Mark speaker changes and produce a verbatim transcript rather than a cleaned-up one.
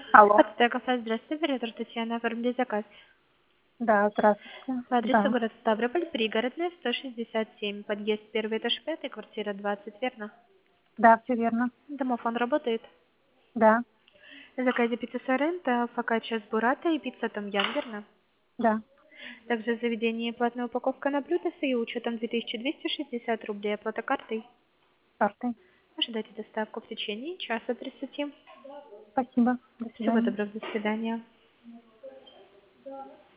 Speaker 1: Алло.
Speaker 2: Подстая кафе, здравствуйте, оператор Татьяна, оформили заказ.
Speaker 1: Да, здравствуйте.
Speaker 2: По адресу
Speaker 1: Да,
Speaker 2: город Ставрополь, пригородная, сто шестьдесят семь, подъезд первый этаж пятый, квартира двадцать, верно?
Speaker 1: да, все верно.
Speaker 2: Домофон работает.
Speaker 1: Да,
Speaker 2: В заказе пицца Соренто, фокаччо с буррато и пицца том ям, верно?
Speaker 1: да,
Speaker 2: Также в заведении платная упаковка на блюдо с ее учетом две тысячи двести шестьдесят рублей, оплата картой.
Speaker 1: картой.
Speaker 2: Ожидайте доставку в течение часа тридцати.
Speaker 1: Спасибо. До
Speaker 2: Всего
Speaker 1: свидания.
Speaker 2: доброго, до свидания.